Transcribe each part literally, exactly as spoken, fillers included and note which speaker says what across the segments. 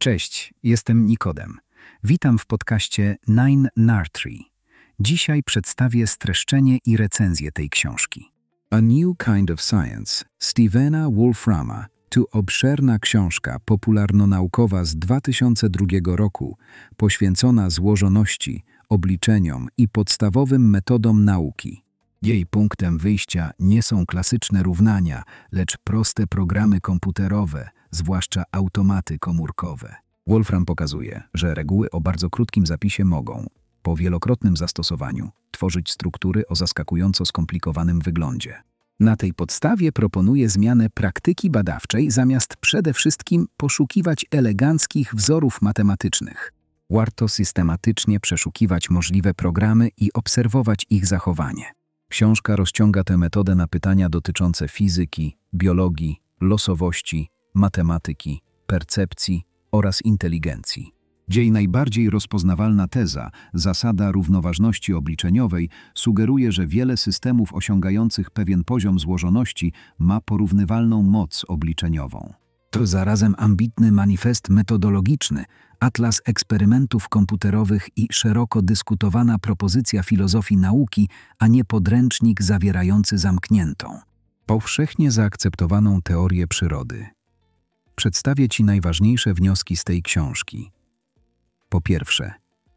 Speaker 1: Cześć, jestem Nikodem. Witam w podcaście Nine Nartree. Dzisiaj przedstawię streszczenie i recenzję tej książki. A New Kind of Science Stephena Wolframa to obszerna książka popularnonaukowa z dwa tysiące drugiego roku, poświęcona złożoności, obliczeniom i podstawowym metodom nauki. Jej punktem wyjścia nie są klasyczne równania, lecz proste programy komputerowe, zwłaszcza automaty komórkowe. Wolfram pokazuje, że reguły o bardzo krótkim zapisie mogą, po wielokrotnym zastosowaniu, tworzyć struktury o zaskakująco skomplikowanym wyglądzie. Na tej podstawie proponuje zmianę praktyki badawczej, zamiast przede wszystkim poszukiwać eleganckich wzorów matematycznych. Warto systematycznie przeszukiwać możliwe programy i obserwować ich zachowanie. Książka rozciąga tę metodę na pytania dotyczące fizyki, biologii, losowości, matematyki, percepcji oraz inteligencji. Jej najbardziej rozpoznawalna teza, zasada równoważności obliczeniowej, sugeruje, że wiele systemów osiągających pewien poziom złożoności ma porównywalną moc obliczeniową. To zarazem ambitny manifest metodologiczny, atlas eksperymentów komputerowych i szeroko dyskutowana propozycja filozofii nauki, a nie podręcznik zawierający zamkniętą, powszechnie zaakceptowaną teorię przyrody. Przedstawię Ci najważniejsze wnioski z tej książki. Po pierwsze,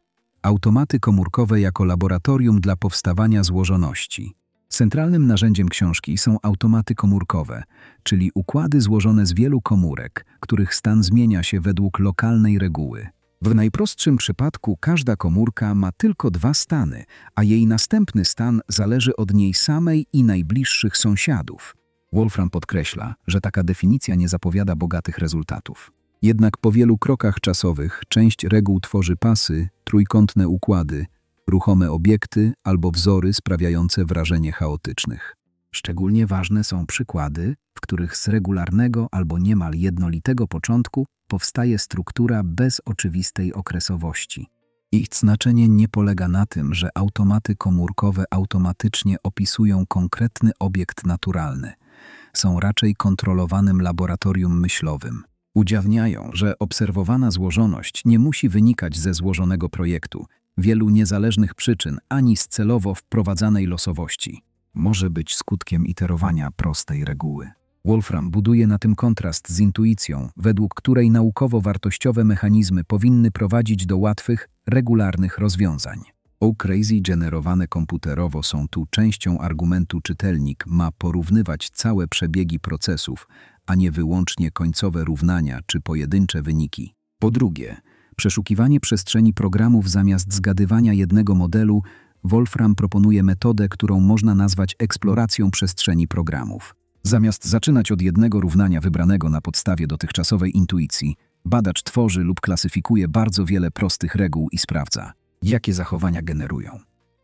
Speaker 1: automaty komórkowe jako laboratorium dla powstawania złożoności. Centralnym narzędziem książki są automaty komórkowe, czyli układy złożone z wielu komórek, których stan zmienia się według lokalnej reguły. W najprostszym przypadku każda komórka ma tylko dwa stany, a jej następny stan zależy od niej samej i najbliższych sąsiadów. Wolfram podkreśla, że taka definicja nie zapowiada bogatych rezultatów. Jednak po wielu krokach czasowych część reguł tworzy pasy, trójkątne układy, ruchome obiekty albo wzory sprawiające wrażenie chaotycznych. Szczególnie ważne są przykłady, w których z regularnego albo niemal jednolitego początku powstaje struktura bez oczywistej okresowości. Ich znaczenie nie polega na tym, że automaty komórkowe automatycznie opisują konkretny obiekt naturalny. Są raczej kontrolowanym laboratorium myślowym. Ujawniają, że obserwowana złożoność nie musi wynikać ze złożonego projektu, wielu niezależnych przyczyn ani z celowo wprowadzanej losowości. Może być skutkiem iterowania prostej reguły. Wolfram buduje na tym kontrast z intuicją, według której naukowo-wartościowe mechanizmy powinny prowadzić do łatwych, regularnych rozwiązań. O Crazy generowane komputerowo są tu częścią argumentu czytelnik ma porównywać całe przebiegi procesów, a nie wyłącznie końcowe równania czy pojedyncze wyniki. Po drugie, przeszukiwanie przestrzeni programów zamiast zgadywania jednego modelu, Wolfram proponuje metodę, którą można nazwać eksploracją przestrzeni programów. Zamiast zaczynać od jednego równania wybranego na podstawie dotychczasowej intuicji, badacz tworzy lub klasyfikuje bardzo wiele prostych reguł i sprawdza, jakie zachowania generują.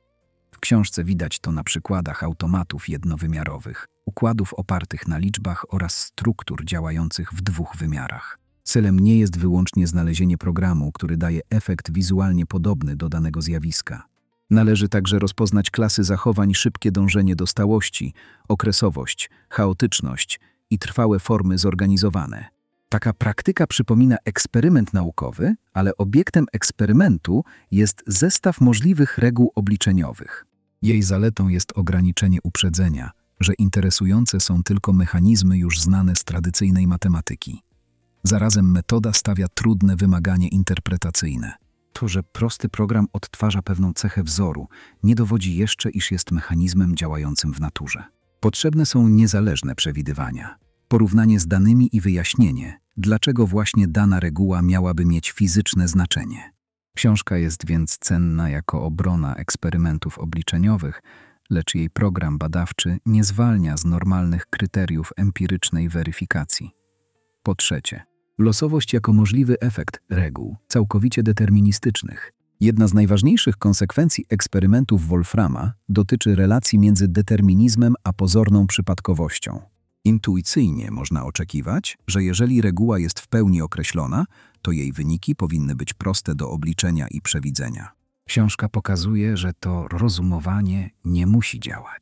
Speaker 1: W książce widać to na przykładach automatów jednowymiarowych, układów opartych na liczbach oraz struktur działających w dwóch wymiarach. Celem nie jest wyłącznie znalezienie programu, który daje efekt wizualnie podobny do danego zjawiska. Należy także rozpoznać klasy zachowań, szybkie dążenie do stałości, okresowość, chaotyczność i trwałe formy zorganizowane. Taka praktyka przypomina eksperyment naukowy, ale obiektem eksperymentu jest zestaw możliwych reguł obliczeniowych. Jej zaletą jest ograniczenie uprzedzenia, że interesujące są tylko mechanizmy już znane z tradycyjnej matematyki. Zarazem metoda stawia trudne wymaganie interpretacyjne. To, że prosty program odtwarza pewną cechę wzoru, nie dowodzi jeszcze, iż jest mechanizmem działającym w naturze. Potrzebne są niezależne przewidywania, porównanie z danymi i wyjaśnienie, dlaczego właśnie dana reguła miałaby mieć fizyczne znaczenie. Książka jest więc cenna jako obrona eksperymentów obliczeniowych, lecz jej program badawczy nie zwalnia z normalnych kryteriów empirycznej weryfikacji. Po trzecie, losowość jako możliwy efekt reguł całkowicie deterministycznych. Jedna z najważniejszych konsekwencji eksperymentów Wolframa dotyczy relacji między determinizmem a pozorną przypadkowością. Intuicyjnie można oczekiwać, że jeżeli reguła jest w pełni określona, to jej wyniki powinny być proste do obliczenia i przewidzenia. Książka pokazuje, że to rozumowanie nie musi działać.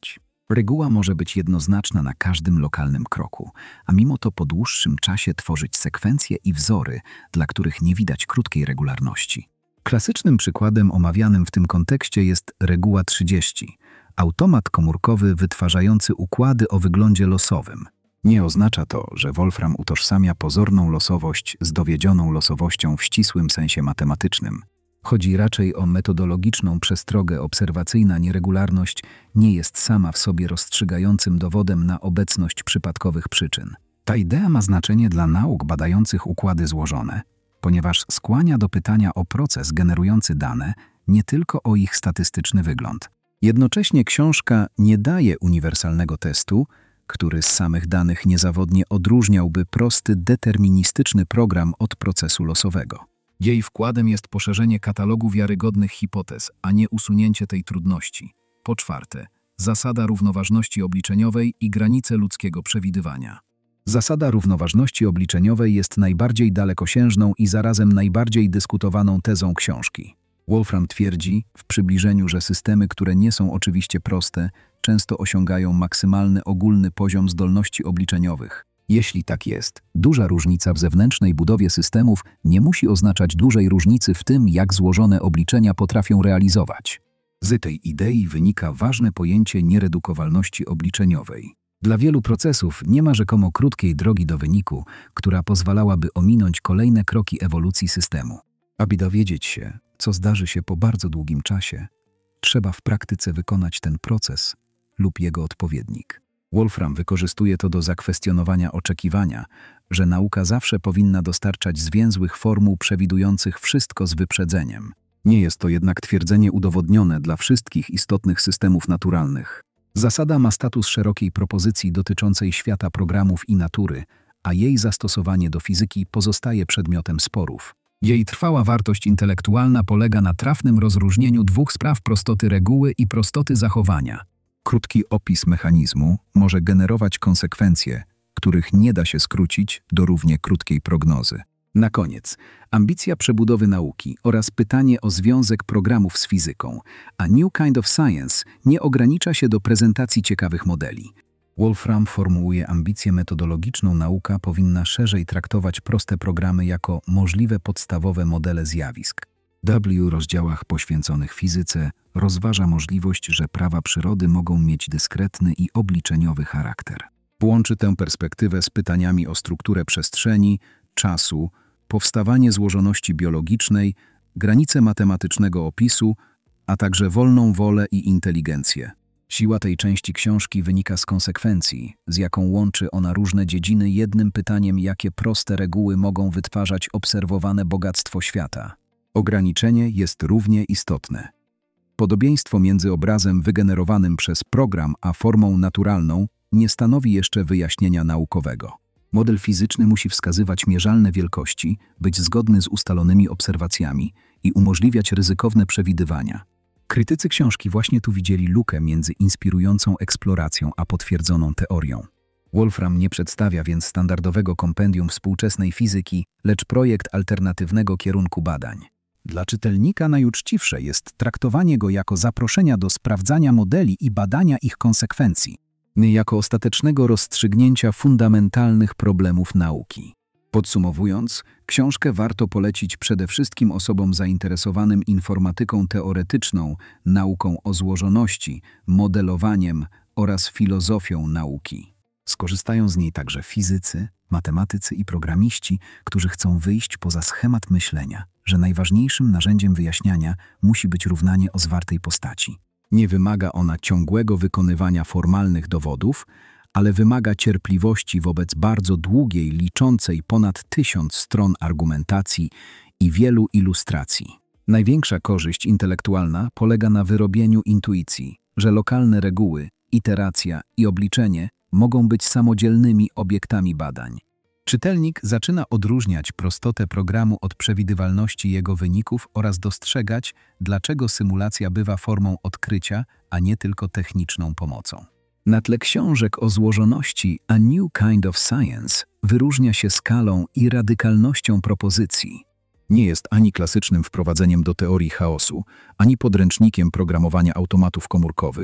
Speaker 1: Reguła może być jednoznaczna na każdym lokalnym kroku, a mimo to po dłuższym czasie tworzyć sekwencje i wzory, dla których nie widać krótkiej regularności. Klasycznym przykładem omawianym w tym kontekście jest reguła trzydzieści. Automat komórkowy wytwarzający układy o wyglądzie losowym. Nie oznacza to, że Wolfram utożsamia pozorną losowość z dowiedzioną losowością w ścisłym sensie matematycznym. Chodzi raczej o metodologiczną przestrogę. Obserwacyjna nieregularność nie jest sama w sobie rozstrzygającym dowodem na obecność przypadkowych przyczyn. Ta idea ma znaczenie dla nauk badających układy złożone, ponieważ skłania do pytania o proces generujący dane, nie tylko o ich statystyczny wygląd. Jednocześnie książka nie daje uniwersalnego testu, który z samych danych niezawodnie odróżniałby prosty, deterministyczny program od procesu losowego. Jej wkładem jest poszerzenie katalogu wiarygodnych hipotez, a nie usunięcie tej trudności. Po czwarte, zasada równoważności obliczeniowej i granice ludzkiego przewidywania. Zasada równoważności obliczeniowej jest najbardziej dalekosiężną i zarazem najbardziej dyskutowaną tezą książki. Wolfram twierdzi w przybliżeniu, że systemy, które nie są oczywiście proste, często osiągają maksymalny ogólny poziom zdolności obliczeniowych. Jeśli tak jest, duża różnica w zewnętrznej budowie systemów nie musi oznaczać dużej różnicy w tym, jak złożone obliczenia potrafią realizować. Z tej idei wynika ważne pojęcie nieredukowalności obliczeniowej. Dla wielu procesów nie ma rzekomo krótkiej drogi do wyniku, która pozwalałaby ominąć kolejne kroki ewolucji systemu. Aby dowiedzieć się, co zdarzy się po bardzo długim czasie, trzeba w praktyce wykonać ten proces lub jego odpowiednik. Wolfram wykorzystuje to do zakwestionowania oczekiwania, że nauka zawsze powinna dostarczać zwięzłych formuł przewidujących wszystko z wyprzedzeniem. Nie jest to jednak twierdzenie udowodnione dla wszystkich istotnych systemów naturalnych. Zasada ma status szerokiej propozycji dotyczącej świata programów i natury, a jej zastosowanie do fizyki pozostaje przedmiotem sporów. Jej trwała wartość intelektualna polega na trafnym rozróżnieniu dwóch spraw: prostoty reguły i prostoty zachowania. Krótki opis mechanizmu może generować konsekwencje, których nie da się skrócić do równie krótkiej prognozy. Na koniec, ambicja przebudowy nauki oraz pytanie o związek programów z fizyką, a New Kind of Science nie ogranicza się do prezentacji ciekawych modeli. Wolfram formułuje ambicję metodologiczną. Nauka powinna szerzej traktować proste programy jako możliwe podstawowe modele zjawisk. W rozdziałach poświęconych fizyce rozważa możliwość, że prawa przyrody mogą mieć dyskretny i obliczeniowy charakter. Łączy tę perspektywę z pytaniami o strukturę przestrzeni, czasu, powstawanie złożoności biologicznej, granice matematycznego opisu, a także wolną wolę i inteligencję. Siła tej części książki wynika z konsekwencji, z jaką łączy ona różne dziedziny jednym pytaniem, jakie proste reguły mogą wytwarzać obserwowane bogactwo świata. Ograniczenie jest równie istotne. Podobieństwo między obrazem wygenerowanym przez program a formą naturalną nie stanowi jeszcze wyjaśnienia naukowego. Model fizyczny musi wskazywać mierzalne wielkości, być zgodny z ustalonymi obserwacjami i umożliwiać ryzykowne przewidywania. Krytycy książki właśnie tu widzieli lukę między inspirującą eksploracją a potwierdzoną teorią. Wolfram nie przedstawia więc standardowego kompendium współczesnej fizyki, lecz projekt alternatywnego kierunku badań. Dla czytelnika najuczciwsze jest traktowanie go jako zaproszenia do sprawdzania modeli i badania ich konsekwencji, jako ostatecznego rozstrzygnięcia fundamentalnych problemów nauki. Podsumowując, książkę warto polecić przede wszystkim osobom zainteresowanym informatyką teoretyczną, nauką o złożoności, modelowaniem oraz filozofią nauki. Skorzystają z niej także fizycy, matematycy i programiści, którzy chcą wyjść poza schemat myślenia, że najważniejszym narzędziem wyjaśniania musi być równanie o zwartej postaci. Nie wymaga ona ciągłego wykonywania formalnych dowodów, ale wymaga cierpliwości wobec bardzo długiej, liczącej ponad tysiąc stron argumentacji i wielu ilustracji. Największa korzyść intelektualna polega na wyrobieniu intuicji, że lokalne reguły, iteracja i obliczenie mogą być samodzielnymi obiektami badań. Czytelnik zaczyna odróżniać prostotę programu od przewidywalności jego wyników oraz dostrzegać, dlaczego symulacja bywa formą odkrycia, a nie tylko techniczną pomocą. Na tle książek o złożoności A New Kind of Science wyróżnia się skalą i radykalnością propozycji. Nie jest ani klasycznym wprowadzeniem do teorii chaosu, ani podręcznikiem programowania automatów komórkowych,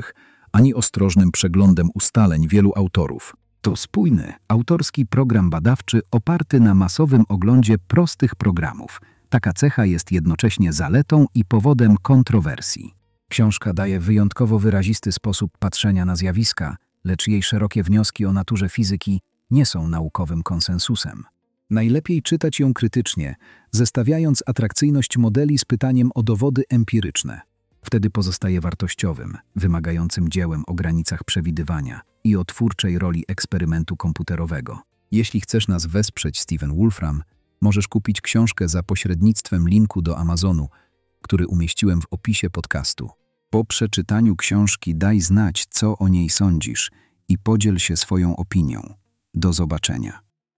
Speaker 1: ani ostrożnym przeglądem ustaleń wielu autorów. To spójny, autorski program badawczy oparty na masowym oglądzie prostych programów. Taka cecha jest jednocześnie zaletą i powodem kontrowersji. Książka daje wyjątkowo wyrazisty sposób patrzenia na zjawiska, lecz jej szerokie wnioski o naturze fizyki nie są naukowym konsensusem. Najlepiej czytać ją krytycznie, zestawiając atrakcyjność modeli z pytaniem o dowody empiryczne. Wtedy pozostaje wartościowym, wymagającym dziełem o granicach przewidywania i o twórczej roli eksperymentu komputerowego. Jeśli chcesz nas wesprzeć, Stephen Wolfram, możesz kupić książkę za pośrednictwem linku do Amazonu, który umieściłem w opisie podcastu. Po przeczytaniu książki daj znać, co o niej sądzisz i podziel się swoją opinią. Do zobaczenia.